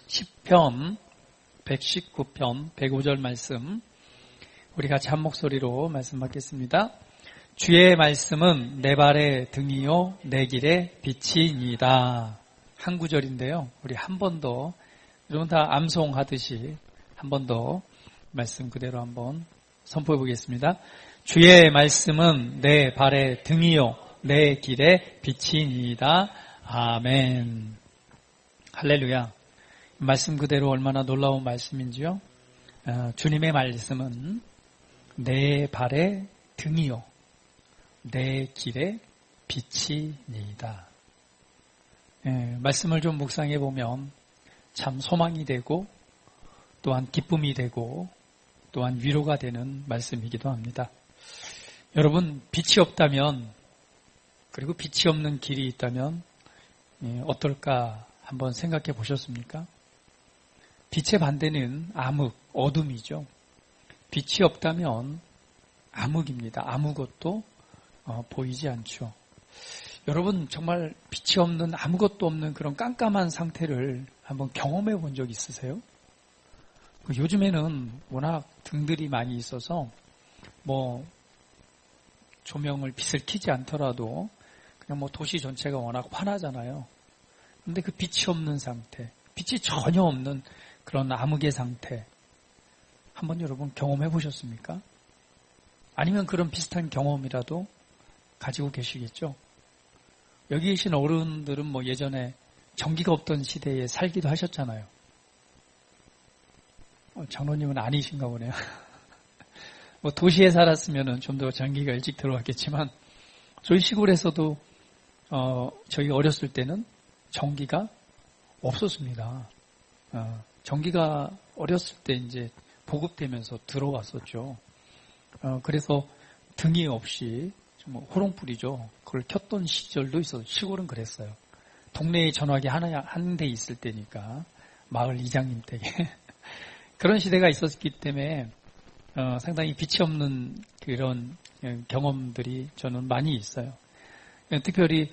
시편 119편 105절 말씀 우리 같이 한 목소리로 말씀 받겠습니다. 주의 말씀은 내 발의 등이요 내 길의 빛이니이다. 한 구절인데요. 우리 한 번 더 여러분 다 암송하듯이 한 번 더 말씀 그대로 한번 선포해 보겠습니다. 주의 말씀은 내 발의 등이요 내 길의 빛이니이다. 아멘. 할렐루야. 말씀 그대로 얼마나 놀라운 말씀인지요. 주님의 말씀은 내 발의 등이요 내 길의 빛이니이다. 말씀을 좀 묵상해 보면 참 소망이 되고 또한 기쁨이 되고 또한 위로가 되는 말씀이기도 합니다. 여러분, 빛이 없다면 그리고 빛이 없는 길이 있다면 어떨까 한번 생각해 보셨습니까? 빛의 반대는 암흑, 어둠이죠. 빛이 없다면 암흑입니다. 아무것도 보이지 않죠. 여러분 정말 빛이 없는 아무것도 없는 그런 깜깜한 상태를 한번 경험해 본 적 있으세요? 요즘에는 워낙 등들이 많이 있어서 조명을 빛을 켜지 않더라도 그냥 도시 전체가 워낙 환하잖아요. 근데 그 빛이 없는 상태, 빛이 전혀 없는 그런 암흑의 상태 한번 여러분 경험해 보셨습니까? 아니면 그런 비슷한 경험이라도 가지고 계시겠죠? 여기 계신 어른들은 예전에 전기가 없던 시대에 살기도 하셨잖아요. 장로님은 아니신가 보네요. 도시에 살았으면 좀 더 전기가 일찍 들어왔겠지만 저희 시골에서도 저희 어렸을 때는 전기가 없었습니다. 전기가 어렸을 때 이제 보급되면서 들어왔었죠. 그래서 등이 없이 호롱불이죠. 그걸 켰던 시절도 있어요. 시골은 그랬어요. 동네에 전화기 한 대 있을 때니까 마을 이장님 댁에 그런 시대가 있었기 때문에 상당히 빛이 없는 그런 경험들이 저는 많이 있어요. 특별히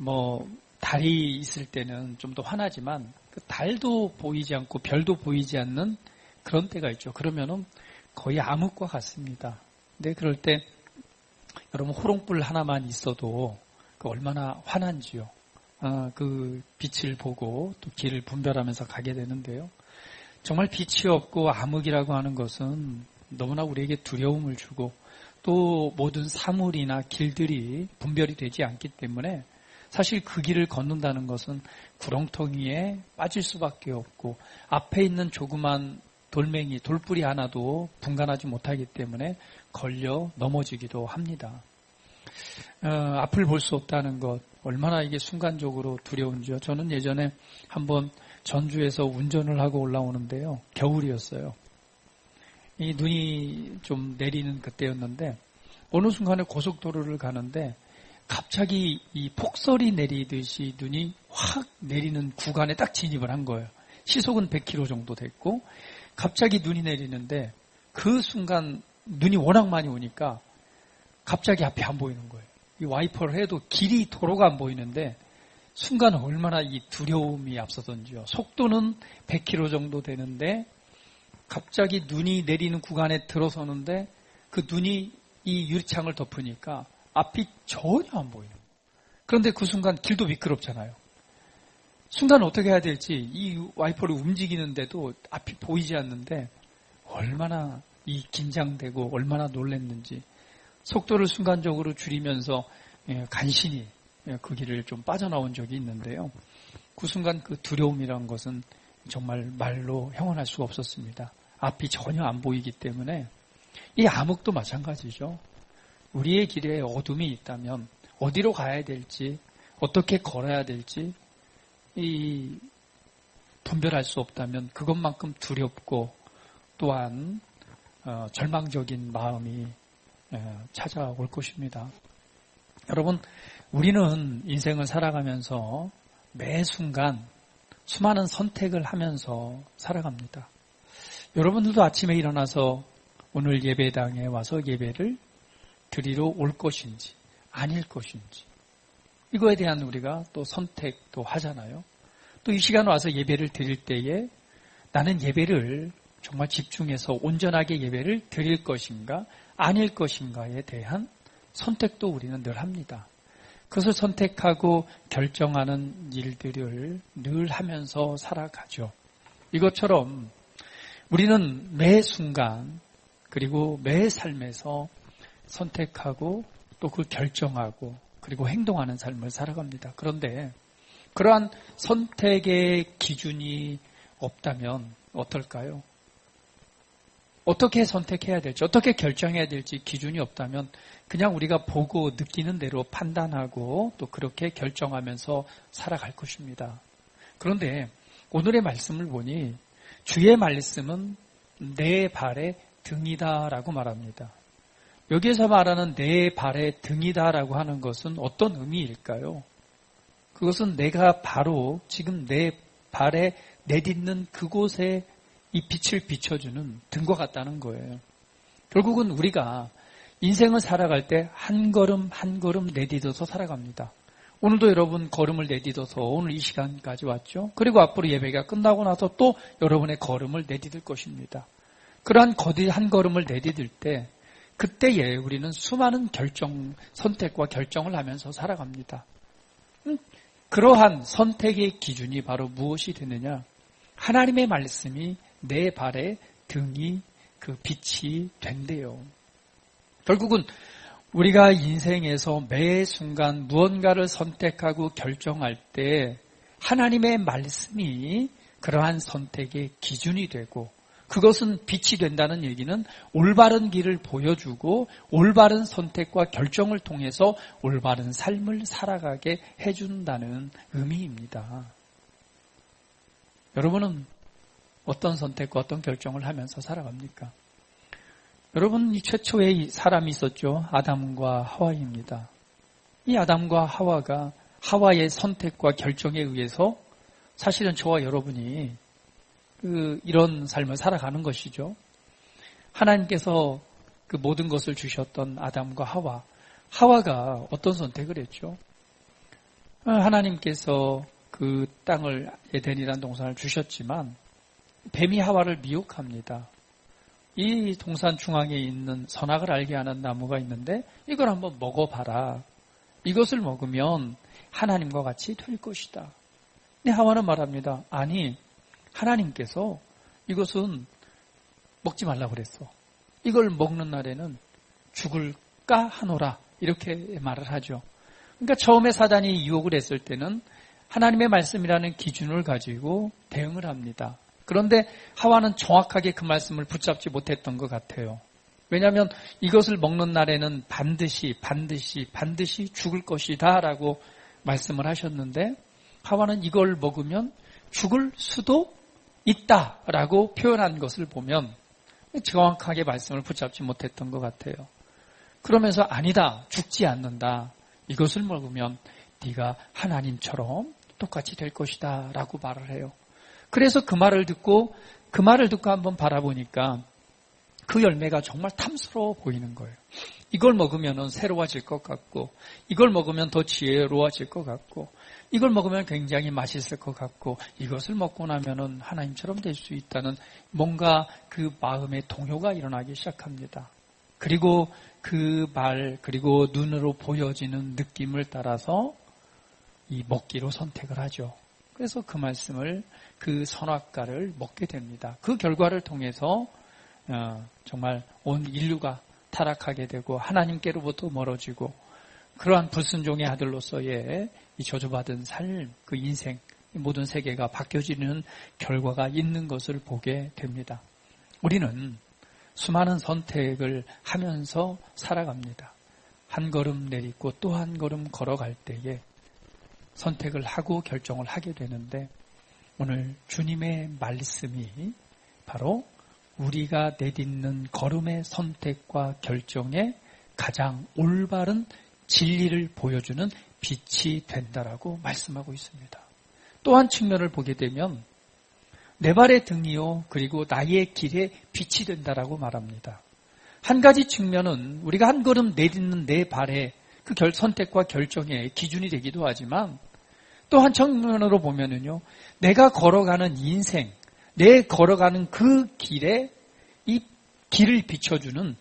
달이 있을 때는 좀 더 환하지만 그 달도 보이지 않고 별도 보이지 않는 그런 때가 있죠. 그러면은 거의 암흑과 같습니다. 근데 그럴 때 여러분 호롱불 하나만 있어도 얼마나 환한지요. 그 빛을 보고 또 길을 분별하면서 가게 되는데요. 정말 빛이 없고 암흑이라고 하는 것은 너무나 우리에게 두려움을 주고 또 모든 사물이나 길들이 분별이 되지 않기 때문에 사실 그 길을 걷는다는 것은 구렁텅이에 빠질 수밖에 없고 앞에 있는 조그만 돌멩이, 돌뿌리 하나도 분간하지 못하기 때문에 걸려 넘어지기도 합니다. 앞을 볼 수 없다는 것, 얼마나 이게 순간적으로 두려운지요. 저는 예전에 한번 전주에서 운전을 하고 올라오는데요. 겨울이었어요. 이 눈이 좀 내리는 그때였는데 어느 순간에 고속도로를 가는데 갑자기 이 폭설이 내리듯이 눈이 확 내리는 구간에 딱 진입을 한 거예요. 시속은 100km 정도 됐고 갑자기 눈이 내리는데 그 순간 눈이 워낙 많이 오니까 갑자기 앞이 안 보이는 거예요. 이 와이퍼를 해도 길이 도로가 안 보이는데 순간 얼마나 이 두려움이 앞서던지요. 속도는 100km 정도 되는데 갑자기 눈이 내리는 구간에 들어서는데 그 눈이 이 유리창을 덮으니까 앞이 전혀 안 보이는 거예요. 그런데 그 순간 길도 미끄럽잖아요. 순간 어떻게 해야 될지 이 와이퍼를 움직이는데도 앞이 보이지 않는데 얼마나 이 긴장되고 얼마나 놀랐는지 속도를 순간적으로 줄이면서 간신히 그 길을 좀 빠져나온 적이 있는데요. 그 순간 그 두려움이란 것은 정말 말로 형언할 수가 없었습니다. 앞이 전혀 안 보이기 때문에 이 암흑도 마찬가지죠. 우리의 길에 어둠이 있다면 어디로 가야 될지 어떻게 걸어야 될지 이 분별할 수 없다면 그것만큼 두렵고 또한 절망적인 마음이 찾아올 것입니다. 여러분, 우리는 인생을 살아가면서 매 순간 수많은 선택을 하면서 살아갑니다. 여러분들도 아침에 일어나서 오늘 예배당에 와서 예배를 드리러 올 것인지 아닐 것인지 이거에 대한 우리가 또 선택도 하잖아요. 또 이 시간 와서 예배를 드릴 때에 나는 예배를 정말 집중해서 온전하게 예배를 드릴 것인가 아닐 것인가에 대한 선택도 우리는 늘 합니다. 그것을 선택하고 결정하는 일들을 늘 하면서 살아가죠. 이것처럼 우리는 매 순간 그리고 매 삶에서 선택하고 또 그 결정하고 그리고 행동하는 삶을 살아갑니다. 그런데 그러한 선택의 기준이 없다면 어떨까요? 어떻게 선택해야 될지, 어떻게 결정해야 될지 기준이 없다면 그냥 우리가 보고 느끼는 대로 판단하고 또 그렇게 결정하면서 살아갈 것입니다. 그런데 오늘의 말씀을 보니 주의 말씀은 내 발의 등이다라고 말합니다. 여기에서 말하는 내 발의 등이다라고 하는 것은 어떤 의미일까요? 그것은 내가 바로 지금 내 발에 내딛는 그곳에 이 빛을 비춰주는 등과 같다는 거예요. 결국은 우리가 인생을 살아갈 때 한 걸음 한 걸음 내딛어서 살아갑니다. 오늘도 여러분 걸음을 내딛어서 오늘 이 시간까지 왔죠. 그리고 앞으로 예배가 끝나고 나서 또 여러분의 걸음을 내딛을 것입니다. 그러한 한 걸음을 내딛을 때 그때에 우리는 수많은 선택과 결정을 하면서 살아갑니다. 그러한 선택의 기준이 바로 무엇이 되느냐? 하나님의 말씀이 내 발의 등이 그 빛이 된대요. 결국은 우리가 인생에서 매 순간 무언가를 선택하고 결정할 때 하나님의 말씀이 그러한 선택의 기준이 되고 그것은 빛이 된다는 얘기는 올바른 길을 보여주고 올바른 선택과 결정을 통해서 올바른 삶을 살아가게 해준다는 의미입니다. 여러분은 어떤 선택과 어떤 결정을 하면서 살아갑니까? 여러분, 이 최초의 사람이 있었죠. 아담과 하와입니다. 이 아담과 하와가 하와의 선택과 결정에 의해서 사실은 저와 여러분이 이런 삶을 살아가는 것이죠. 하나님께서 그 모든 것을 주셨던 아담과 하와가 어떤 선택을 했죠? 하나님께서 그 땅을 에덴이라는 동산을 주셨지만 뱀이 하와를 미혹합니다. 이 동산 중앙에 있는 선악을 알게 하는 나무가 있는데 이걸 한번 먹어봐라. 이것을 먹으면 하나님과 같이 될 것이다. 근데 하와는 말합니다. 아니, 하나님께서 이것은 먹지 말라고 그랬어. 이걸 먹는 날에는 죽을까 하노라. 이렇게 말을 하죠. 그러니까 처음에 사단이 유혹을 했을 때는 하나님의 말씀이라는 기준을 가지고 대응을 합니다. 그런데 하와는 정확하게 그 말씀을 붙잡지 못했던 것 같아요. 왜냐하면 이것을 먹는 날에는 반드시 죽을 것이다 라고 말씀을 하셨는데 하와는 이걸 먹으면 죽을 수도 있다라고 표현한 것을 보면 정확하게 말씀을 붙잡지 못했던 것 같아요. 그러면서 아니다, 죽지 않는다. 이것을 먹으면 네가 하나님처럼 똑같이 될 것이다 라고 말을 해요. 그래서 그 말을 듣고 한번 바라보니까 그 열매가 정말 탐스러워 보이는 거예요. 이걸 먹으면 새로워질 것 같고 이걸 먹으면 더 지혜로워질 것 같고 이걸 먹으면 굉장히 맛있을 것 같고 이것을 먹고 나면은 하나님처럼 될 수 있다는 뭔가 그 마음의 동요가 일어나기 시작합니다. 그리고 그 그리고 눈으로 보여지는 느낌을 따라서 이 먹기로 선택을 하죠. 그래서 그 말씀을 그 선악과를 먹게 됩니다. 그 결과를 통해서 정말 온 인류가 타락하게 되고 하나님께로부터 멀어지고 그러한 불순종의 아들로서의 이 저주받은 삶, 그 인생, 모든 세계가 바뀌어지는 결과가 있는 것을 보게 됩니다. 우리는 수많은 선택을 하면서 살아갑니다. 한 걸음 내딛고 또 한 걸음 걸어갈 때에 선택을 하고 결정을 하게 되는데 오늘 주님의 말씀이 바로 우리가 내딛는 걸음의 선택과 결정에 가장 올바른 진리를 보여주는 빛이 된다라고 말씀하고 있습니다. 또 한 측면을 보게 되면 내 발의 등이요 그리고 나의 길에 빛이 된다라고 말합니다. 한 가지 측면은 우리가 한 걸음 내딛는 내 발의 그 선택과 결정의 기준이 되기도 하지만 또 한 측면으로 보면은요 내가 걸어가는 인생, 내 걸어가는 그 길에 이 길을 비춰주는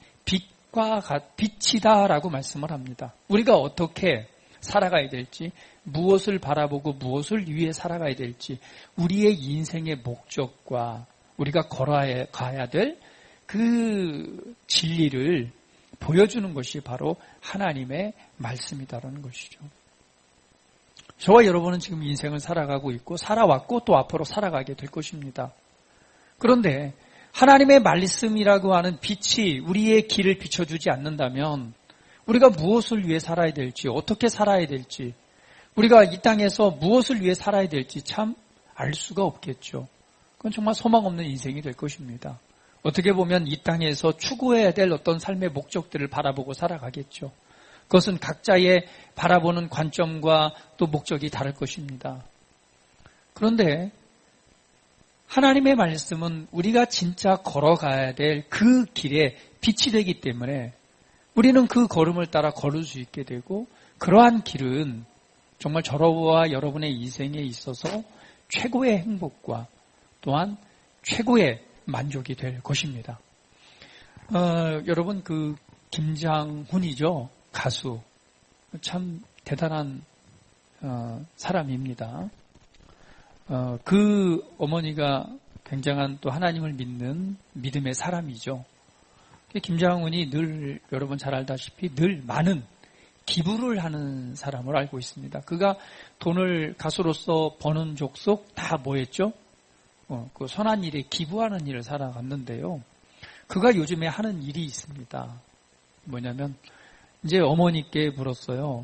빛이다라고 말씀을 합니다. 우리가 어떻게 살아가야 될지, 무엇을 바라보고 무엇을 위해 살아가야 될지, 우리의 인생의 목적과 우리가 걸어가야 될 그 진리를 보여주는 것이 바로 하나님의 말씀이다라는 것이죠. 저와 여러분은 지금 인생을 살아가고 있고 살아왔고 또 앞으로 살아가게 될 것입니다. 그런데 하나님의 말씀이라고 하는 빛이 우리의 길을 비춰주지 않는다면 우리가 무엇을 위해 살아야 될지, 어떻게 살아야 될지, 우리가 이 땅에서 무엇을 위해 살아야 될지 참 알 수가 없겠죠. 그건 정말 소망 없는 인생이 될 것입니다. 어떻게 보면 이 땅에서 추구해야 될 어떤 삶의 목적들을 바라보고 살아가겠죠. 그것은 각자의 바라보는 관점과 또 목적이 다를 것입니다. 그런데 하나님의 말씀은 우리가 진짜 걸어가야 될 그 길에 빛이 되기 때문에 우리는 그 걸음을 따라 걸을 수 있게 되고, 그러한 길은 정말 저와 여러분의 인생에 있어서 최고의 행복과 또한 최고의 만족이 될 것입니다. 여러분, 그 김장훈이죠. 가수. 참 대단한 사람입니다. 그 어머니가 굉장한 또 하나님을 믿는 믿음의 사람이죠. 김장훈이 늘 여러분 잘 알다시피 늘 많은 기부를 하는 사람을 알고 있습니다. 그가 돈을 가수로서 버는 족속 다 뭐했죠? 그 선한 일에 기부하는 일을 살아갔는데요. 그가 요즘에 하는 일이 있습니다. 뭐냐면 이제 어머니께 물었어요.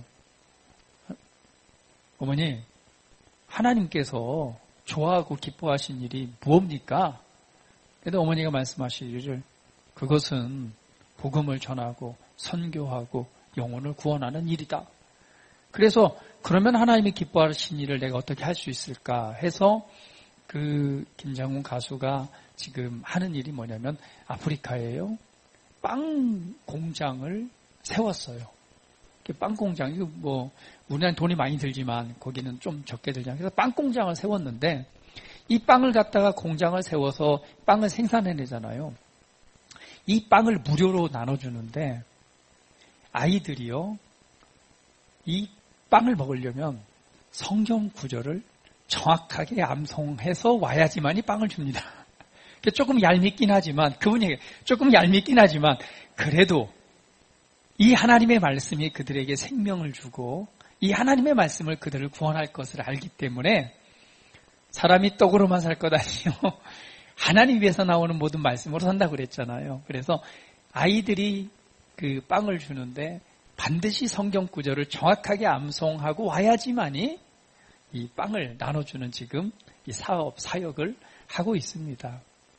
어머니, 하나님께서 좋아하고 기뻐하신 일이 무엇입니까? 그런데 어머니가 말씀하시기를 그것은 복음을 전하고 선교하고 영혼을 구원하는 일이다. 그래서 그러면 하나님이 기뻐하신 일을 내가 어떻게 할 수 있을까 해서 그 김장훈 가수가 지금 하는 일이 뭐냐면 아프리카에요. 빵 공장을 세웠어요. 빵 공장, 이거 뭐 우리나라는 돈이 많이 들지만 거기는 좀 적게 들잖아요. 그래서 빵 공장을 세웠는데 이 빵을 갖다가 공장을 세워서 빵을 생산해내잖아요. 이 빵을 무료로 나눠주는데 아이들이요, 이 빵을 먹으려면 성경 구절을 정확하게 암송해서 와야지만 이 빵을 줍니다. 조금 얄밉긴 하지만, 그분이 조금 얄밉긴 하지만, 그래도 이 하나님의 말씀이 그들에게 생명을 주고, 이 하나님의 말씀을 그들을 구원할 것을 알기 때문에, 사람이 떡으로만 살 것 아니요. 하나님 위해서 나오는 모든 말씀으로 산다고 그랬잖아요. 그래서 아이들이 그 빵을 주는데 반드시 성경 구절을 정확하게 암송하고 와야지만이 이 빵을 나눠주는 지금 이 사역을 하고 있습니다.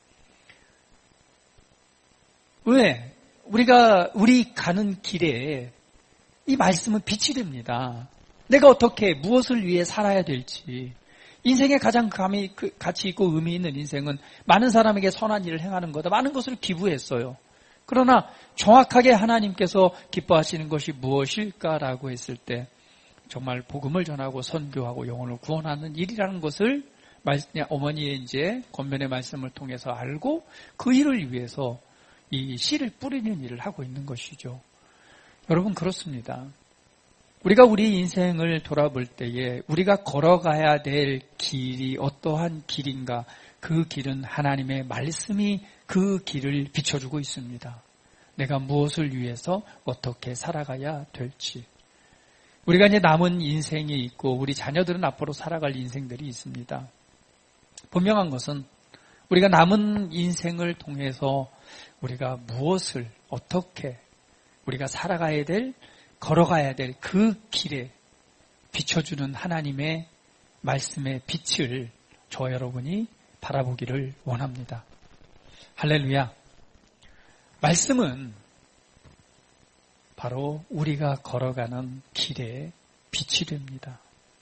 왜? 우리 가는 길에 이 말씀은 빛이 됩니다. 내가 어떻게, 무엇을 위해 살아야 될지. 인생의 가장 가치 있고 의미 있는 인생은 많은 사람에게 선한 일을 행하는 거다. 많은 것을 기부했어요. 그러나 정확하게 하나님께서 기뻐하시는 것이 무엇일까라고 했을 때 정말 복음을 전하고 선교하고 영혼을 구원하는 일이라는 것을 어머니의 이제 권면의 말씀을 통해서 알고 그 일을 위해서 이 씨를 뿌리는 일을 하고 있는 것이죠. 여러분, 그렇습니다. 우리가 우리 인생을 돌아볼 때에 우리가 걸어가야 될 길이 어떠한 길인가, 그 길은 하나님의 말씀이 그 길을 비춰주고 있습니다. 내가 무엇을 위해서 어떻게 살아가야 될지. 우리가 이제 남은 인생이 있고 우리 자녀들은 앞으로 살아갈 인생들이 있습니다. 분명한 것은 우리가 남은 인생을 통해서 우리가 무엇을 어떻게 우리가 살아가야 될, 걸어가야 될 그 길에 비춰주는 하나님의 말씀의 빛을 저와 여러분이 바라보기를 원합니다. 할렐루야. 말씀은 바로 우리가 걸어가는 길에 빛이 됩니다.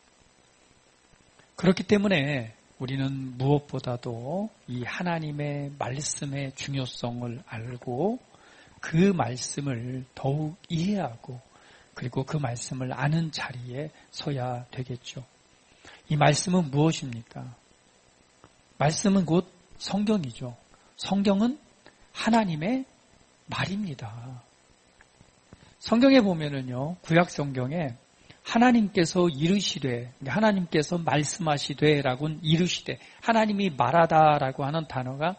그렇기 때문에 우리는 무엇보다도 이 하나님의 말씀의 중요성을 알고 그 말씀을 더욱 이해하고 그리고 그 말씀을 아는 자리에 서야 되겠죠. 이 말씀은 무엇입니까? 말씀은 곧 성경이죠. 성경은 하나님의 말입니다. 성경에 보면은요, 구약 성경에 하나님께서 이르시되, 하나님께서 말씀하시되라고는 이르시되, 하나님이 말하다라고 하는 단어가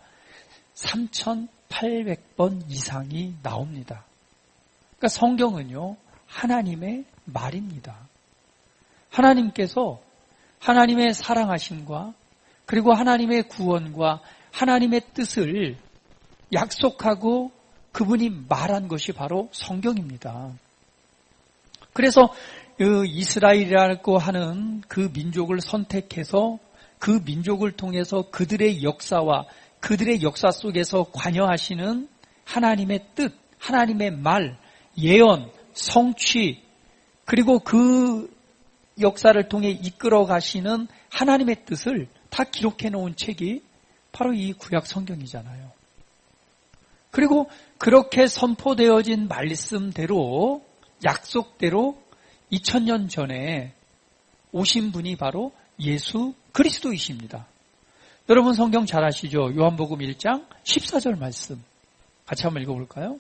3,800번 이상이 나옵니다. 그러니까 성경은요, 하나님의 말입니다. 하나님께서 하나님의 사랑하심과 그리고 하나님의 구원과 하나님의 뜻을 약속하고 그분이 말한 것이 바로 성경입니다. 그래서 이스라엘이라고 하는 그 민족을 선택해서 그 민족을 통해서 그들의 역사와 그들의 역사 속에서 관여하시는 하나님의 뜻, 하나님의 말, 예언, 성취, 그리고 그 역사를 통해 이끌어 가시는 하나님의 뜻을 다 기록해 놓은 책이 바로 이 구약 성경이잖아요. 그리고 그렇게 선포되어진 말씀대로, 약속대로 2000년 전에 오신 분이 바로 예수 그리스도이십니다. 여러분 성경 잘 아시죠? 요한복음 1장 14절 말씀. 같이 한번 읽어볼까요?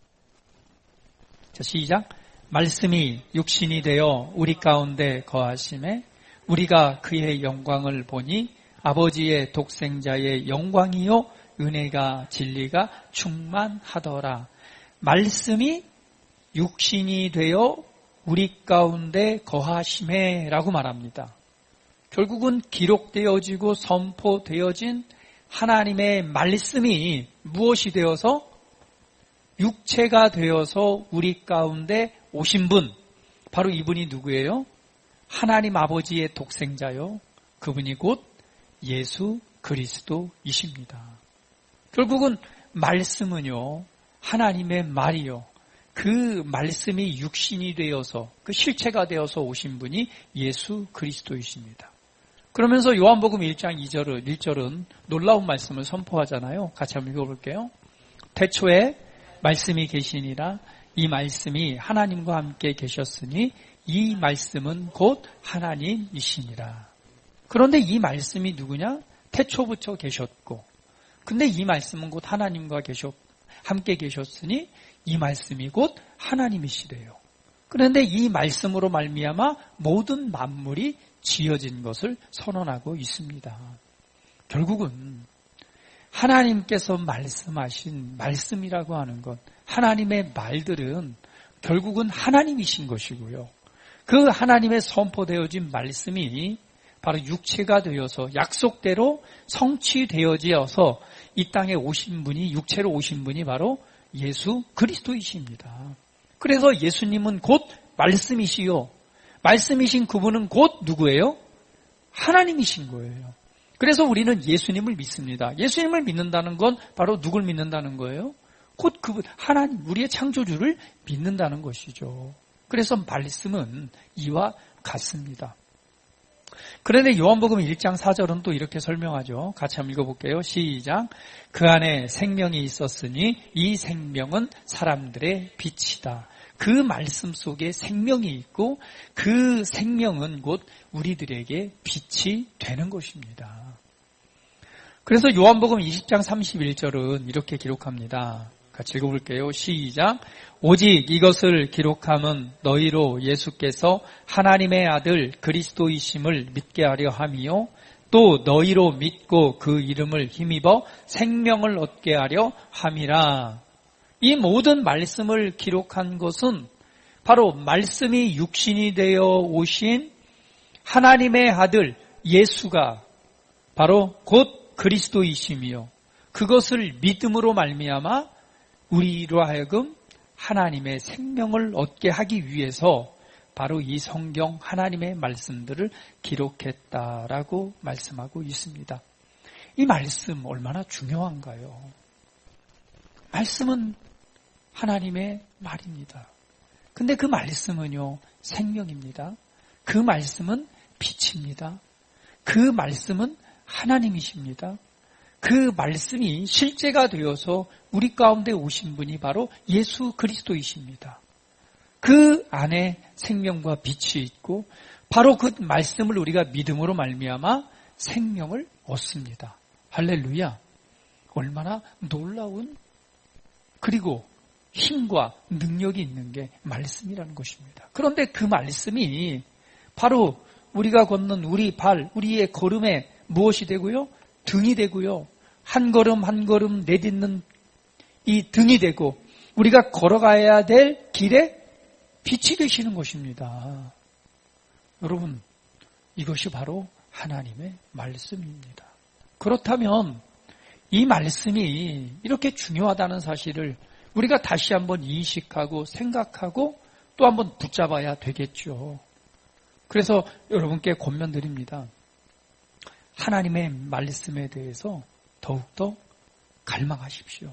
자, 시작. 말씀이 육신이 되어 우리 가운데 거하심에 우리가 그의 영광을 보니 아버지의 독생자의 영광이요 은혜가 진리가 충만하더라. 말씀이 육신이 되어 우리 가운데 거하심에 라고 말합니다. 결국은 기록되어지고 선포되어진 하나님의 말씀이 무엇이 되어서 육체가 되어서 우리 가운데 오신 분, 바로 이분이 누구예요? 하나님 아버지의 독생자요. 그분이 곧 예수 그리스도이십니다. 결국은 말씀은요, 하나님의 말이요. 그 말씀이 육신이 되어서, 그 실체가 되어서 오신 분이 예수 그리스도이십니다. 그러면서 요한복음 1장 1절은 놀라운 말씀을 선포하잖아요. 같이 한번 읽어볼게요. 태초에 말씀이 계시니라. 이 말씀이 하나님과 함께 계셨으니 이 말씀은 곧 하나님이시니라. 그런데 이 말씀이 누구냐? 태초부터 계셨고, 근데 이 말씀은 곧 하나님과 함께 계셨으니 이 말씀이 곧 하나님이시래요. 그런데 이 말씀으로 말미암아 모든 만물이 지어진 것을 선언하고 있습니다. 결국은 하나님께서 말씀하신 말씀이라고 하는 것, 하나님의 말들은 결국은 하나님이신 것이고요. 그 하나님의 선포되어진 말씀이 바로 육체가 되어서 약속대로 성취되어져서 이 땅에 오신 분이, 육체로 오신 분이 바로 예수 그리스도이십니다. 그래서 예수님은 곧 말씀이시요. 말씀이신 그분은 곧 누구예요? 하나님이신 거예요. 그래서 우리는 예수님을 믿습니다. 예수님을 믿는다는 건 바로 누굴 믿는다는 거예요? 곧 그분, 하나님, 우리의 창조주를 믿는다는 것이죠. 그래서 말씀은 이와 같습니다. 그런데 요한복음 1장 4절은 또 이렇게 설명하죠. 같이 한번 읽어볼게요. 시작. 그 안에 생명이 있었으니 이 생명은 사람들의 빛이다. 그 말씀 속에 생명이 있고 그 생명은 곧 우리들에게 빛이 되는 것입니다. 그래서 요한복음 20장 31절은 이렇게 기록합니다. 같이 읽어볼게요. 시작. 오직 이것을 기록함은 너희로 예수께서 하나님의 아들 그리스도이심을 믿게 하려 함이요. 또 너희로 믿고 그 이름을 힘입어 생명을 얻게 하려 함이라. 이 모든 말씀을 기록한 것은 바로 말씀이 육신이 되어 오신 하나님의 아들 예수가 바로 곧 그리스도이심이요. 그것을 믿음으로 말미암아 우리로 하여금 하나님의 생명을 얻게 하기 위해서 바로 이 성경 하나님의 말씀들을 기록했다라고 말씀하고 있습니다. 이 말씀 얼마나 중요한가요? 말씀은 하나님의 말입니다. 근데 그 말씀은요, 생명입니다. 그 말씀은 빛입니다. 그 말씀은 하나님이십니다. 그 말씀이 실제가 되어서 우리 가운데 오신 분이 바로 예수 그리스도이십니다. 그 안에 생명과 빛이 있고 바로 그 말씀을 우리가 믿음으로 말미암아 생명을 얻습니다. 할렐루야. 얼마나 놀라운 그리고 힘과 능력이 있는 게 말씀이라는 것입니다. 그런데 그 말씀이 바로 우리가 걷는 우리 발, 우리의 걸음에 무엇이 되고요? 등이 되고요. 한 걸음 한 걸음 내딛는 이 등이 되고 우리가 걸어가야 될 길에 빛이 되시는 것입니다. 여러분, 이것이 바로 하나님의 말씀입니다. 그렇다면 이 말씀이 이렇게 중요하다는 사실을 우리가 다시 한번 인식하고 생각하고 또 한번 붙잡아야 되겠죠. 그래서 여러분께 권면드립니다. 하나님의 말씀에 대해서 더욱더 갈망하십시오.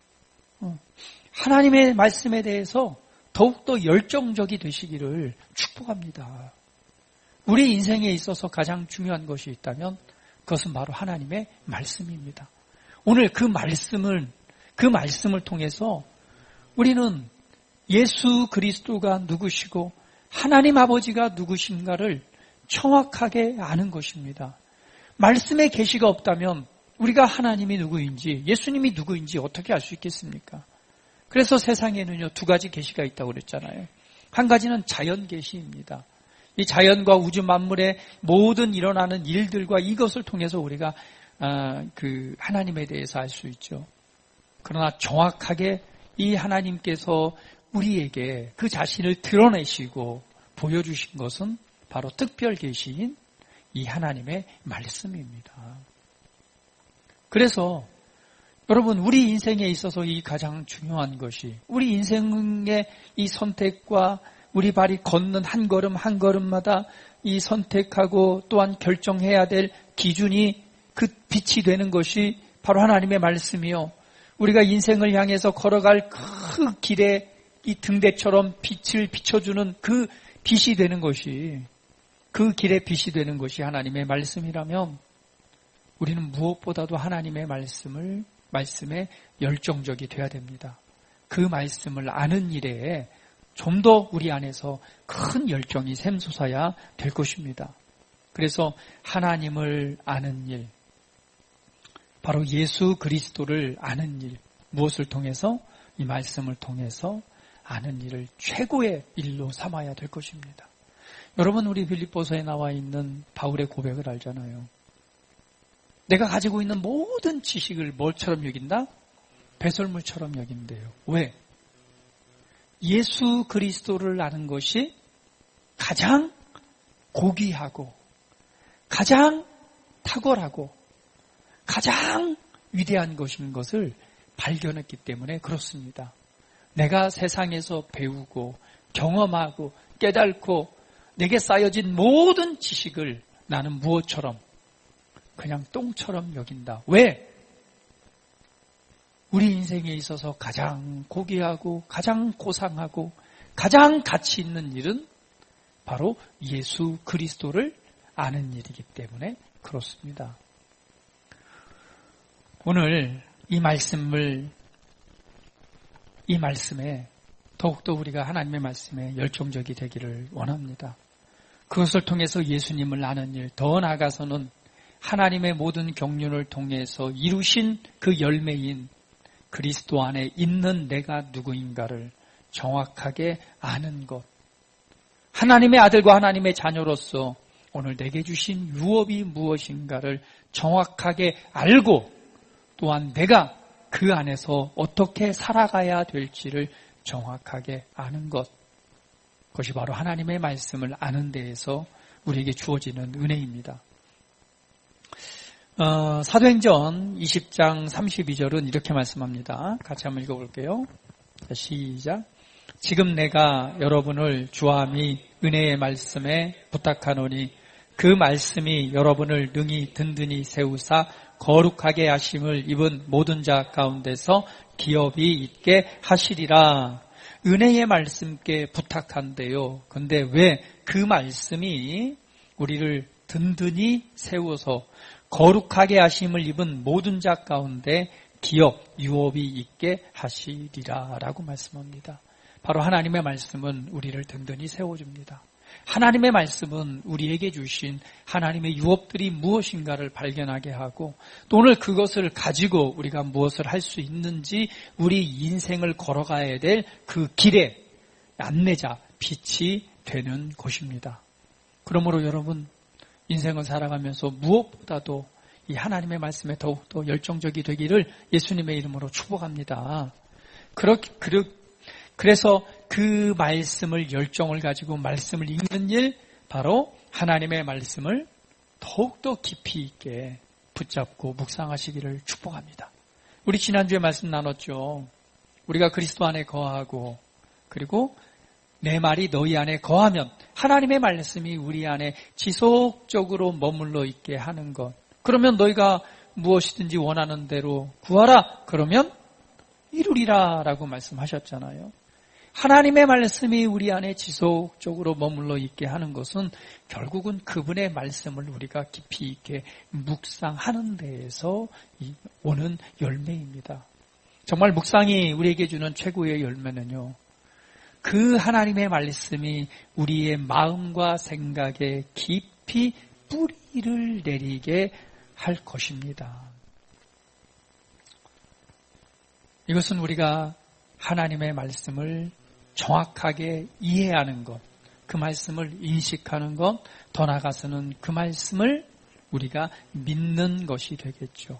하나님의 말씀에 대해서 더욱더 열정적이 되시기를 축복합니다. 우리 인생에 있어서 가장 중요한 것이 있다면 그것은 바로 하나님의 말씀입니다. 오늘 그 말씀을 통해서 우리는 예수 그리스도가 누구시고 하나님 아버지가 누구신가를 정확하게 아는 것입니다. 말씀에 계시가 없다면 우리가 하나님이 누구인지 예수님이 누구인지 어떻게 알 수 있겠습니까? 그래서 세상에는요 2가지 계시가 있다고 그랬잖아요. 한 가지는 자연 계시입니다. 이 자연과 우주 만물의 모든 일어나는 일들과 이것을 통해서 우리가 그 하나님에 대해서 알 수 있죠. 그러나 정확하게 이 하나님께서 우리에게 그 자신을 드러내시고 보여주신 것은 바로 특별 계시인 이 하나님의 말씀입니다. 그래서 여러분 우리 인생에 있어서 이 가장 중요한 것이 우리 인생의 이 선택과 우리 발이 걷는 한 걸음 한 걸음마다 이 선택하고 또한 결정해야 될 기준이 그 빛이 되는 것이 바로 하나님의 말씀이요. 우리가 인생을 향해서 걸어갈 그 길에 이 등대처럼 빛을 비춰주는 그 빛이 되는 것이 그 길의 빛이 되는 것이 하나님의 말씀이라면 우리는 무엇보다도 하나님의 말씀에 열정적이 돼야 됩니다. 그 말씀을 아는 일에 좀 더 우리 안에서 큰 열정이 샘솟아야 될 것입니다. 그래서 하나님을 아는 일, 바로 예수 그리스도를 아는 일, 무엇을 통해서? 이 말씀을 통해서 아는 일을 최고의 일로 삼아야 될 것입니다. 여러분 우리 빌립보서에 나와 있는 바울의 고백을 알잖아요. 내가 가지고 있는 모든 지식을 뭘처럼 여긴다? 배설물처럼 여긴대요. 왜? 예수 그리스도를 아는 것이 가장 고귀하고 가장 탁월하고 가장 위대한 것인 것을 발견했기 때문에 그렇습니다. 내가 세상에서 배우고 경험하고 깨닫고 내게 쌓여진 모든 지식을 나는 무엇처럼? 그냥 똥처럼 여긴다. 왜? 우리 인생에 있어서 가장 고귀하고 가장 고상하고 가장 가치 있는 일은 바로 예수 그리스도를 아는 일이기 때문에 그렇습니다. 오늘 이 말씀에 더욱더 우리가 하나님의 말씀에 열정적이 되기를 원합니다. 그것을 통해서 예수님을 아는 일, 더 나아가서는 하나님의 모든 경륜을 통해서 이루신 그 열매인 그리스도 안에 있는 내가 누구인가를 정확하게 아는 것. 하나님의 아들과 하나님의 자녀로서 오늘 내게 주신 유업이 무엇인가를 정확하게 알고 또한 내가 그 안에서 어떻게 살아가야 될지를 정확하게 아는 것. 그것이 바로 하나님의 말씀을 아는 데에서 우리에게 주어지는 은혜입니다. 사도행전 20장 32절은 이렇게 말씀합니다. 같이 한번 읽어볼게요. 시작. 지금 내가 여러분을 주함이 은혜의 말씀에 부탁하노니 그 말씀이 여러분을 능히 든든히 세우사 거룩하게 하심을 입은 모든 자 가운데서 기업이 있게 하시리라. 은혜의 말씀께 부탁한대요. 근데 왜 그 말씀이 우리를 든든히 세워서 거룩하게 하심을 입은 모든 자 가운데 기업, 유업이 있게 하시리라 라고 말씀합니다. 바로 하나님의 말씀은 우리를 든든히 세워줍니다. 하나님의 말씀은 우리에게 주신 하나님의 유업들이 무엇인가를 발견하게 하고 또 오늘 그것을 가지고 우리가 무엇을 할 수 있는지 우리 인생을 걸어가야 될 그 길의 안내자, 빛이 되는 곳입니다. 그러므로 여러분 인생을 살아가면서 무엇보다도 이 하나님의 말씀에 더욱더 열정적이 되기를 예수님의 이름으로 축복합니다. 그래서 그 말씀을 열정을 가지고 말씀을 읽는 일, 바로 하나님의 말씀을 더욱더 깊이 있게 붙잡고 묵상하시기를 축복합니다. 우리 지난주에 말씀 나눴죠. 우리가 그리스도 안에 거하고 그리고 내 말이 너희 안에 거하면 하나님의 말씀이 우리 안에 지속적으로 머물러 있게 하는 것. 그러면 너희가 무엇이든지 원하는 대로 구하라. 그러면 이루리라 라고 말씀하셨잖아요. 하나님의 말씀이 우리 안에 지속적으로 머물러 있게 하는 것은 결국은 그분의 말씀을 우리가 깊이 있게 묵상하는 데에서 오는 열매입니다. 정말 묵상이 우리에게 주는 최고의 열매는요, 그 하나님의 말씀이 우리의 마음과 생각에 깊이 뿌리를 내리게 할 것입니다. 이것은 우리가 하나님의 말씀을 정확하게 이해하는 것, 그 말씀을 인식하는 것, 더 나아가서는 그 말씀을 우리가 믿는 것이 되겠죠.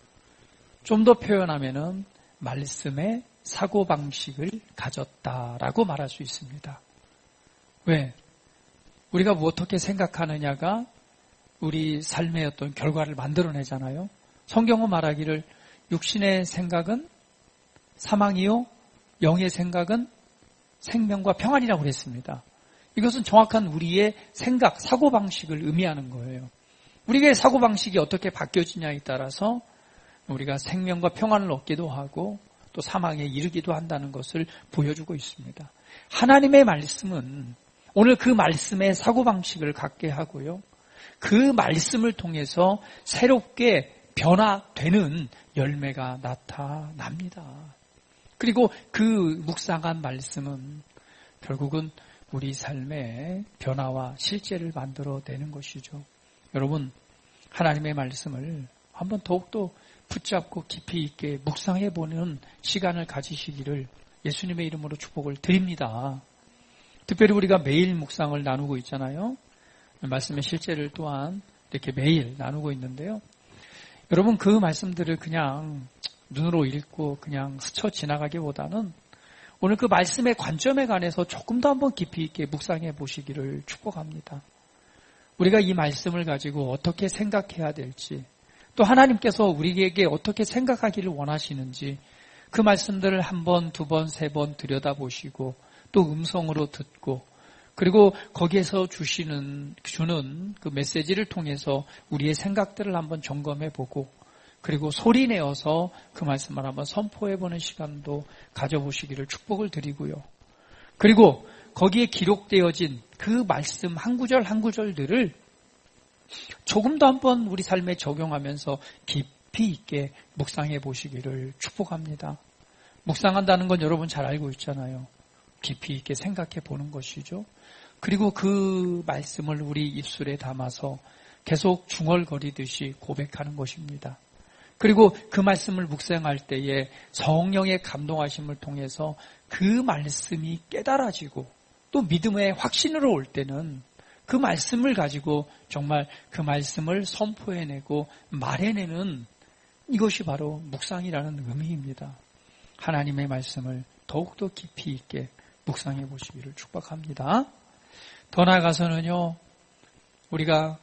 좀 더 표현하면은 말씀의 사고방식을 가졌다라고 말할 수 있습니다. 왜? 우리가 어떻게 생각하느냐가 우리 삶의 어떤 결과를 만들어내잖아요. 성경은 말하기를 육신의 생각은 사망이요, 영의 생각은 생명과 평안이라고 그랬습니다. 이것은 정확한 우리의 생각, 사고방식을 의미하는 거예요. 우리의 사고방식이 어떻게 바뀌어지냐에 따라서 우리가 생명과 평안을 얻기도 하고 또 사망에 이르기도 한다는 것을 보여주고 있습니다. 하나님의 말씀은 오늘 그 말씀의 사고방식을 갖게 하고요, 그 말씀을 통해서 새롭게 변화되는 열매가 나타납니다. 그리고 그 묵상한 말씀은 결국은 우리 삶의 변화와 실제를 만들어내는 것이죠. 여러분, 하나님의 말씀을 한번 더욱더 붙잡고 깊이 있게 묵상해보는 시간을 가지시기를 예수님의 이름으로 축복을 드립니다. 특별히 우리가 매일 묵상을 나누고 있잖아요. 말씀의 실제를 또한 이렇게 매일 나누고 있는데요. 여러분, 그 말씀들을 그냥 눈으로 읽고 그냥 스쳐 지나가기보다는 오늘 그 말씀의 관점에 관해서 조금 더 한번 깊이 있게 묵상해 보시기를 축복합니다. 우리가 이 말씀을 가지고 어떻게 생각해야 될지, 또 하나님께서 우리에게 어떻게 생각하기를 원하시는지 그 말씀들을 한 번, 두 번, 세 번 들여다보시고 또 음성으로 듣고 그리고 거기에서 주는 그 메시지를 통해서 우리의 생각들을 한번 점검해보고 그리고 소리내어서 그 말씀을 한번 선포해보는 시간도 가져보시기를 축복을 드리고요. 그리고 거기에 기록되어진 그 말씀 한 구절 한 구절들을 조금 더 한번 우리 삶에 적용하면서 깊이 있게 묵상해 보시기를 축복합니다. 묵상한다는 건 여러분 잘 알고 있잖아요. 깊이 있게 생각해 보는 것이죠. 그리고 그 말씀을 우리 입술에 담아서 계속 중얼거리듯이 고백하는 것입니다. 그리고 그 말씀을 묵상할 때에 성령의 감동하심을 통해서 그 말씀이 깨달아지고 또 믿음의 확신으로 올 때는 그 말씀을 가지고 정말 그 말씀을 선포해내고 말해내는 이것이 바로 묵상이라는 의미입니다. 하나님의 말씀을 더욱더 깊이 있게 묵상해 보시기를 축복합니다. 더 나아가서는요, 우리가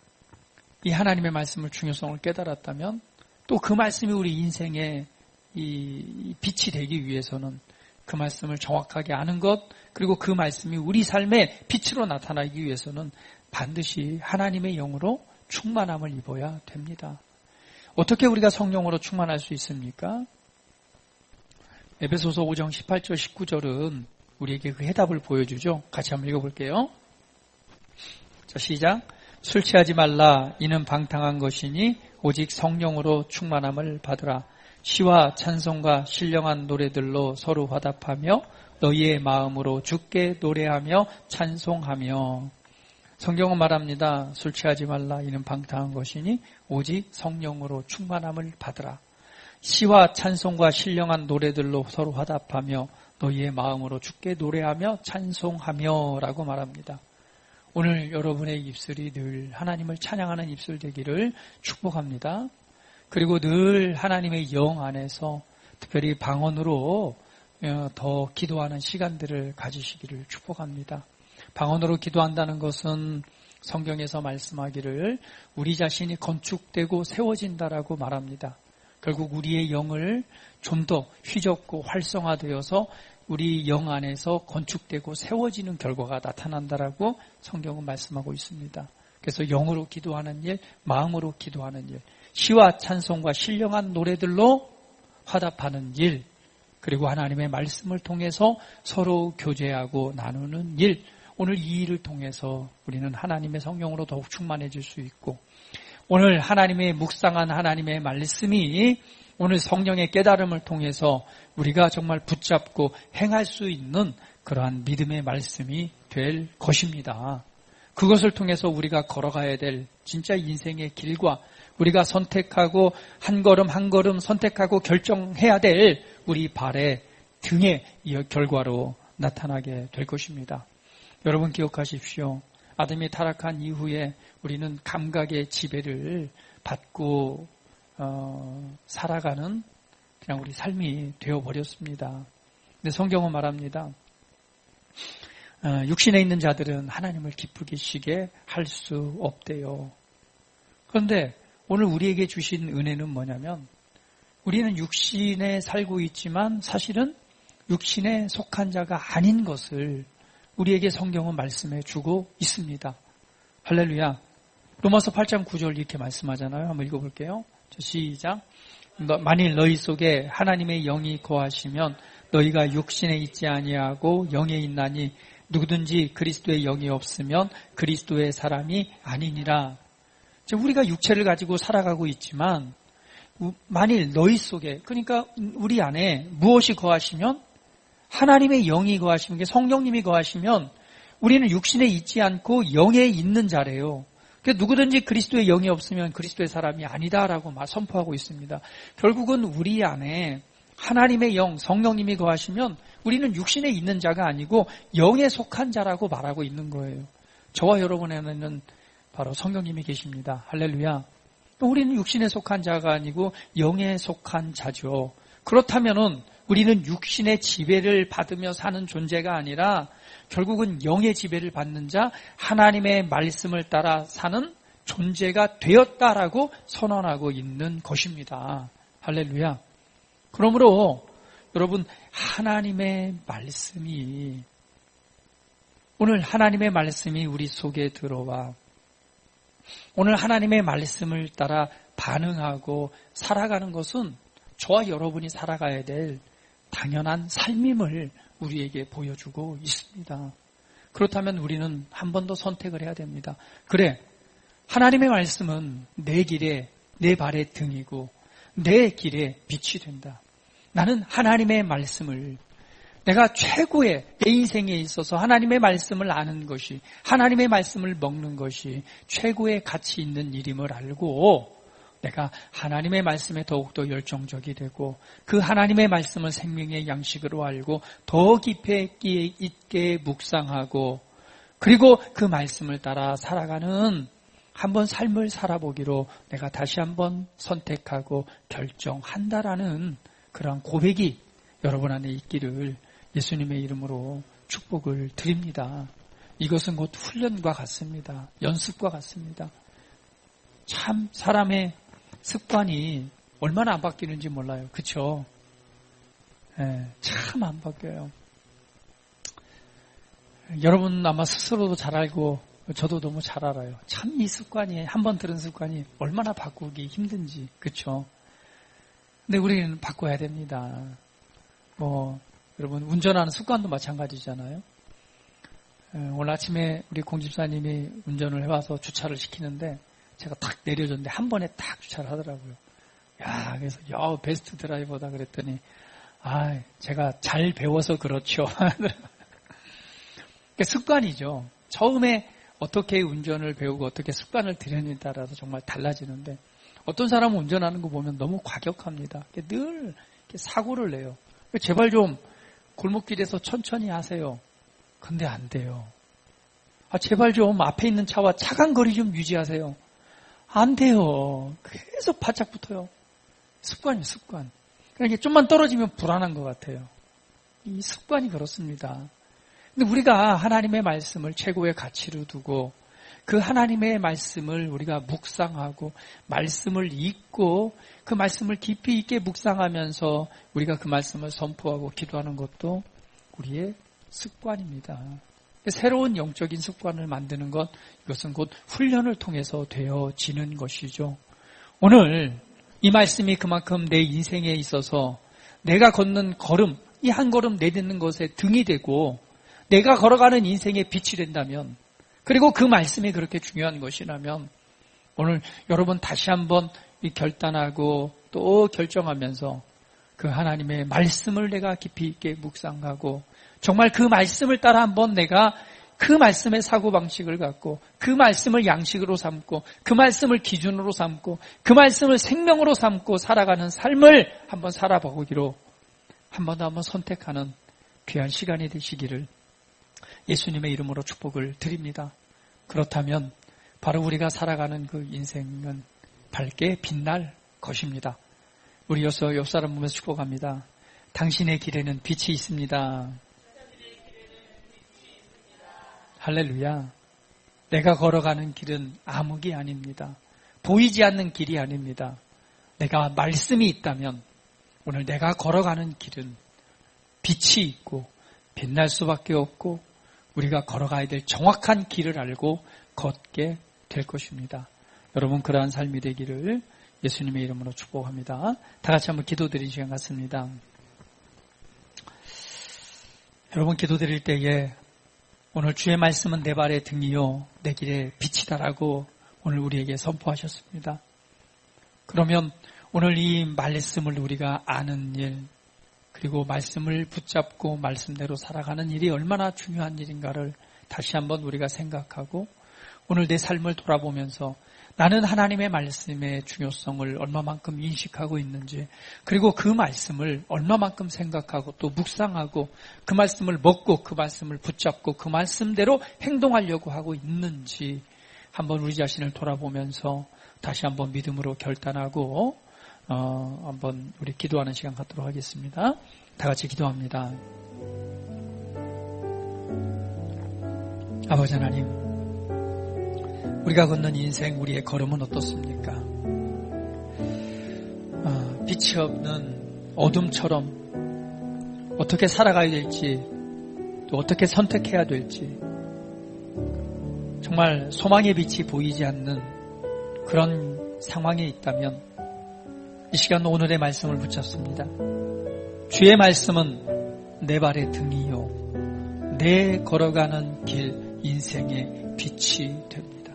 이 하나님의 말씀을 중요성을 깨달았다면 또 그 말씀이 우리 인생의 이 빛이 되기 위해서는 그 말씀을 정확하게 아는 것, 그리고 그 말씀이 우리 삶의 빛으로 나타나기 위해서는 반드시 하나님의 영으로 충만함을 입어야 됩니다. 어떻게 우리가 성령으로 충만할 수 있습니까? 에베소서 5장 18절 19절은 우리에게 그 해답을 보여주죠. 같이 한번 읽어볼게요. 자, 시작. 술 취하지 말라. 이는 방탕한 것이니 오직 성령으로 충만함을 받으라. 시와 찬송과 신령한 노래들로 서로 화답하며 너희의 마음으로 주께 노래하며 찬송하며. 성경은 말합니다. 술 취하지 말라. 이는 방탕한 것이니 오직 성령으로 충만함을 받으라. 시와 찬송과 신령한 노래들로 서로 화답하며 너희의 마음으로 주께 노래하며 찬송하며 라고 말합니다. 오늘 여러분의 입술이 늘 하나님을 찬양하는 입술 되기를 축복합니다. 그리고 늘 하나님의 영 안에서 특별히 방언으로 더 기도하는 시간들을 가지시기를 축복합니다. 방언으로 기도한다는 것은 성경에서 말씀하기를 우리 자신이 건축되고 세워진다라고 말합니다. 결국 우리의 영을 좀 더 휘젓고 활성화되어서 우리 영 안에서 건축되고 세워지는 결과가 나타난다라고 성경은 말씀하고 있습니다. 그래서 영으로 기도하는 일, 마음으로 기도하는 일, 시와 찬송과 신령한 노래들로 화답하는 일, 그리고 하나님의 말씀을 통해서 서로 교제하고 나누는 일, 오늘 이 일을 통해서 우리는 하나님의 성령으로 더욱 충만해질 수 있고, 오늘 하나님의 묵상한 하나님의 말씀이 오늘 성령의 깨달음을 통해서 우리가 정말 붙잡고 행할 수 있는 그러한 믿음의 말씀이 될 것입니다. 그것을 통해서 우리가 걸어가야 될 진짜 인생의 길과 우리가 선택하고 한 걸음 한 걸음 선택하고 결정해야 될 우리 발의 등의 이 결과로 나타나게 될 것입니다. 여러분 기억하십시오. 아담이 타락한 이후에 우리는 감각의 지배를 받고 살아가는 그냥 우리 삶이 되어버렸습니다. 근데 성경은 말합니다. 육신에 있는 자들은 하나님을 기쁘게 쉬게 할 수 없대요. 그런데 오늘 우리에게 주신 은혜는 뭐냐면 우리는 육신에 살고 있지만 사실은 육신에 속한 자가 아닌 것을 우리에게 성경은 말씀해 주고 있습니다. 할렐루야. 로마서 8장 9절 이렇게 말씀하잖아요. 한번 읽어볼게요. 시작. 만일 너희 속에 하나님의 영이 거하시면 너희가 육신에 있지 아니하고 영에 있나니 누구든지 그리스도의 영이 없으면 그리스도의 사람이 아니니라. 우리가 육체를 가지고 살아가고 있지만 만일 너희 속에, 그러니까 우리 안에 무엇이 거하시면 하나님의 영이 거하시는 게 성령님이 거하시면 우리는 육신에 있지 않고 영에 있는 자래요. 그러니까 누구든지 그리스도의 영이 없으면 그리스도의 사람이 아니다라고 선포하고 있습니다. 결국은 우리 안에 하나님의 영, 성령님이 거하시면 우리는 육신에 있는 자가 아니고 영에 속한 자라고 말하고 있는 거예요. 저와 여러분 안에는 바로 성령님이 계십니다. 할렐루야. 우리는 육신에 속한 자가 아니고 영에 속한 자죠. 그렇다면은 우리는 육신의 지배를 받으며 사는 존재가 아니라 결국은 영의 지배를 받는 자, 하나님의 말씀을 따라 사는 존재가 되었다라고 선언하고 있는 것입니다. 할렐루야. 그러므로 여러분 하나님의 말씀이 오늘 하나님의 말씀이 우리 속에 들어와 오늘 하나님의 말씀을 따라 반응하고 살아가는 것은 저와 여러분이 살아가야 될 당연한 삶임을 우리에게 보여주고 있습니다. 그렇다면 우리는 한 번 더 선택을 해야 됩니다. 그래, 하나님의 말씀은 내 길에 내 발의 등이고 내 길에 빛이 된다. 나는 하나님의 말씀을 내가 최고의 내 인생에 있어서 하나님의 말씀을 아는 것이 하나님의 말씀을 먹는 것이 최고의 가치 있는 일임을 알고 내가 하나님의 말씀에 더욱더 열정적이 되고 그 하나님의 말씀을 생명의 양식으로 알고 더 깊이 있게 묵상하고 그리고 그 말씀을 따라 살아가는 한번 삶을 살아보기로 내가 다시 한번 선택하고 결정한다라는 그런 고백이 여러분 안에 있기를 예수님의 이름으로 축복을 드립니다. 이것은 곧 훈련과 같습니다. 연습과 같습니다. 참 사람의 습관이 얼마나 안 바뀌는지 몰라요. 그렇죠? 참 안 바뀌어요. 여러분 아마 스스로도 잘 알고 저도 너무 잘 알아요. 참 이 습관이 한번 들은 습관이 얼마나 바꾸기 힘든지. 그렇죠? 근데 우리는 바꿔야 됩니다. 여러분 운전하는 습관도 마찬가지잖아요. 오늘 아침에 우리 공집사님이 운전을 해와서 주차를 시키는데 제가 탁 내려줬는데 한 번에 딱 주차를 하더라고요. 야, 그래서 베스트 드라이버다 그랬더니 제가 잘 배워서 그렇죠. 습관이죠. 처음에 어떻게 운전을 배우고 어떻게 습관을 들이느냐에 따라서 정말 달라지는데 어떤 사람은 운전하는 거 보면 너무 과격합니다. 늘 사고를 내요. 제발 좀 골목길에서 천천히 하세요. 근데 안 돼요. 제발 좀 앞에 있는 차와 차간 거리 좀 유지하세요. 안 돼요. 계속 바짝 붙어요. 습관이에요, 습관. 그러니까 좀만 떨어지면 불안한 것 같아요. 이 습관이 그렇습니다. 근데 우리가 하나님의 말씀을 최고의 가치로 두고 그 하나님의 말씀을 우리가 묵상하고 말씀을 읽고 그 말씀을 깊이 있게 묵상하면서 우리가 그 말씀을 선포하고 기도하는 것도 우리의 습관입니다. 새로운 영적인 습관을 만드는 것, 이것은 곧 훈련을 통해서 되어지는 것이죠. 오늘 이 말씀이 그만큼 내 인생에 있어서 내가 걷는 걸음, 이 한 걸음 내딛는 것에 등이 되고 내가 걸어가는 인생의 빛이 된다면, 그리고 그 말씀이 그렇게 중요한 것이라면 오늘 여러분 다시 한번 결단하고 또 결정하면서 그 하나님의 말씀을 내가 깊이 있게 묵상하고 정말 그 말씀을 따라 한번 내가 그 말씀의 사고방식을 갖고 그 말씀을 양식으로 삼고 그 말씀을 기준으로 삼고 그 말씀을 생명으로 삼고 살아가는 삶을 한번 살아보기로 한 번 더 한번 선택하는 귀한 시간이 되시기를 예수님의 이름으로 축복을 드립니다. 그렇다면 바로 우리가 살아가는 그 인생은 밝게 빛날 것입니다. 우리 옆 사람 보면서 축복합니다. 당신의 길에는 빛이 있습니다. 할렐루야. 내가 걸어가는 길은 암흑이 아닙니다. 보이지 않는 길이 아닙니다. 내가 말씀이 있다면 오늘 내가 걸어가는 길은 빛이 있고 빛날 수밖에 없고 우리가 걸어가야 될 정확한 길을 알고 걷게 될 것입니다. 여러분 그러한 삶이 되기를 예수님의 이름으로 축복합니다. 다 같이 한번 기도드리는 시간 같습니다. 여러분 기도드릴 때에 오늘 주의 말씀은 내 발의 등이요 내 길의 빛이다라고 오늘 우리에게 선포하셨습니다. 그러면 오늘 이 말씀을 우리가 아는 일, 그리고 말씀을 붙잡고 말씀대로 살아가는 일이 얼마나 중요한 일인가를 다시 한번 우리가 생각하고 오늘 내 삶을 돌아보면서 나는 하나님의 말씀의 중요성을 얼마만큼 인식하고 있는지, 그리고 그 말씀을 얼마만큼 생각하고 또 묵상하고 그 말씀을 먹고 그 말씀을 붙잡고 그 말씀대로 행동하려고 하고 있는지 한번 우리 자신을 돌아보면서 다시 한번 믿음으로 결단하고 한번 우리 기도하는 시간 갖도록 하겠습니다. 다 같이 기도합니다. 아버지 하나님, 우리가 걷는 인생, 우리의 걸음은 어떻습니까? 빛이 없는 어둠처럼 어떻게 살아가야 될지, 또 어떻게 선택해야 될지, 정말 소망의 빛이 보이지 않는 그런 상황에 있다면 이 시간 오늘의 말씀을 붙잡습니다. 주의 말씀은 내 발의 등이요 내 걸어가는 길 인생의 빛이 됩니다.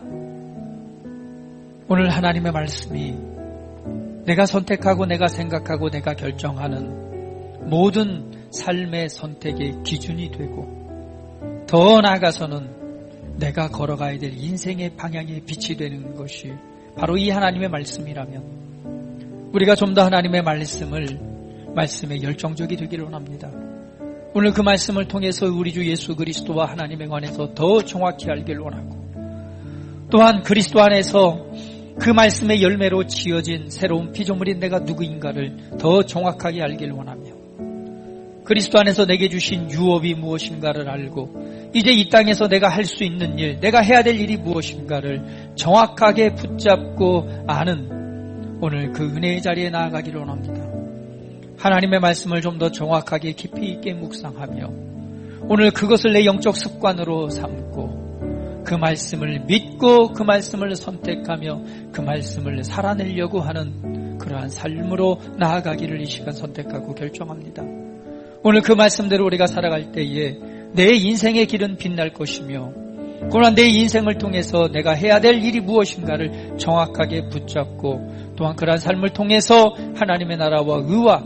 오늘 하나님의 말씀이 내가 선택하고 내가 생각하고 내가 결정하는 모든 삶의 선택의 기준이 되고 더 나아가서는 내가 걸어가야 될 인생의 방향의 빛이 되는 것이 바로 이 하나님의 말씀이라면 우리가 좀 더 하나님의 말씀에 열정적이 되기를 원합니다. 오늘 그 말씀을 통해서 우리 주 예수 그리스도와 하나님에 관해서 더 정확히 알기를 원하고, 또한 그리스도 안에서 그 말씀의 열매로 지어진 새로운 피조물인 내가 누구인가를 더 정확하게 알기를 원하며, 그리스도 안에서 내게 주신 유업이 무엇인가를 알고 이제 이 땅에서 내가 할 수 있는 일, 내가 해야 될 일이 무엇인가를 정확하게 붙잡고 아는 오늘 그 은혜의 자리에 나아가기를 원합니다. 하나님의 말씀을 좀 더 정확하게 깊이 있게 묵상하며 오늘 그것을 내 영적 습관으로 삼고 그 말씀을 믿고 그 말씀을 선택하며 그 말씀을 살아내려고 하는 그러한 삶으로 나아가기를 이 시간 선택하고 결정합니다. 오늘 그 말씀대로 우리가 살아갈 때에 내 인생의 길은 빛날 것이며, 그러나 내 인생을 통해서 내가 해야 될 일이 무엇인가를 정확하게 붙잡고 또한 그러한 삶을 통해서 하나님의 나라와 의와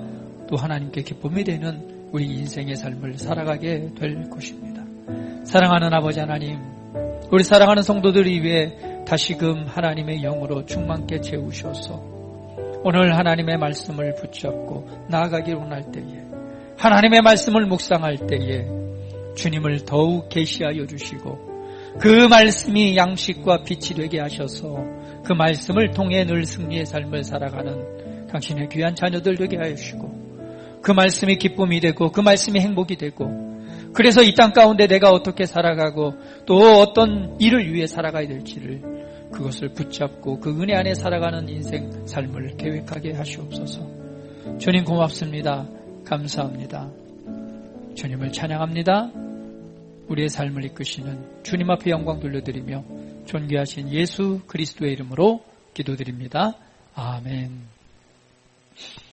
또 하나님께 기쁨이 되는 우리 인생의 삶을 살아가게 될 것입니다. 사랑하는 아버지 하나님, 우리 사랑하는 성도들을 위해 다시금 하나님의 영으로 충만케 채우셔서 오늘 하나님의 말씀을 붙잡고 나아가길 원할 때에, 하나님의 말씀을 묵상할 때에 주님을 더욱 계시하여 주시고 그 말씀이 양식과 빛이 되게 하셔서 그 말씀을 통해 늘 승리의 삶을 살아가는 당신의 귀한 자녀들 되게 하여 주시고 그 말씀이 기쁨이 되고 그 말씀이 행복이 되고 그래서 이 땅 가운데 내가 어떻게 살아가고 또 어떤 일을 위해 살아가야 될지를 그것을 붙잡고 그 은혜 안에 살아가는 인생 삶을 계획하게 하시옵소서. 주님 고맙습니다. 감사합니다. 주님을 찬양합니다. 우리의 삶을 이끄시는 주님 앞에 영광 돌려드리며 존귀하신 예수 그리스도의 이름으로 기도드립니다. 아멘.